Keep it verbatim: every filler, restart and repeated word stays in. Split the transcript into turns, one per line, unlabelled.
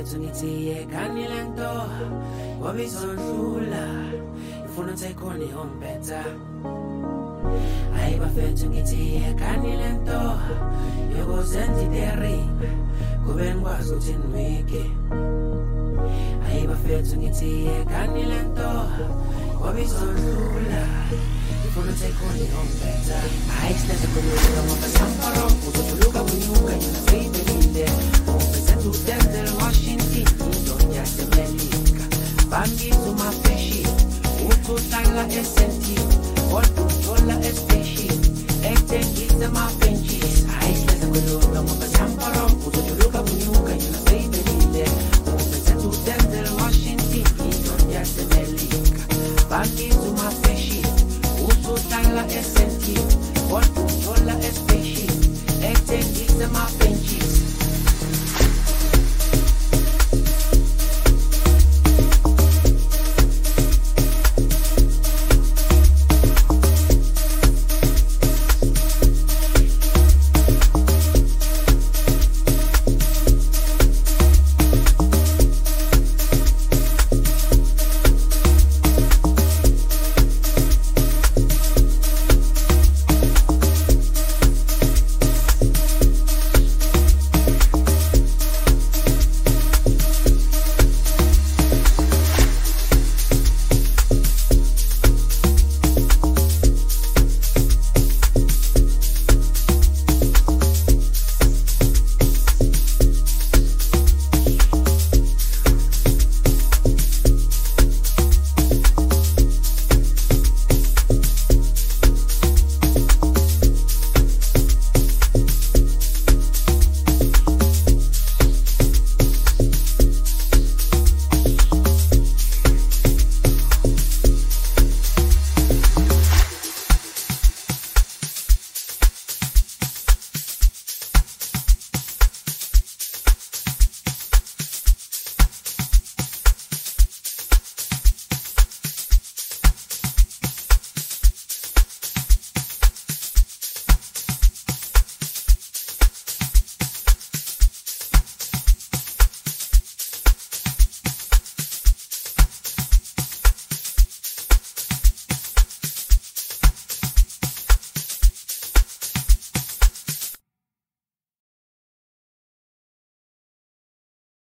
bafethu ngithi yekani lento ngoba izondlula ifuna ngisekhona ihome better. Hayi bafethu ngithi yekani lento yokuzenza idering kube ngikwazi ukuthi niwike. Hayi bafethu ngithi yekani lento ngoba izondlula ifuna ngisekhona ihome better. Hayi sineze khona ngoba samparo uzojuluka kunyuka yona seyibelile. To Denzel Washington, don't just America. Bangi to my fashion, Uto Tala S N T, Auto Tola S Station, Eten is the my benches. I said the good of a sample.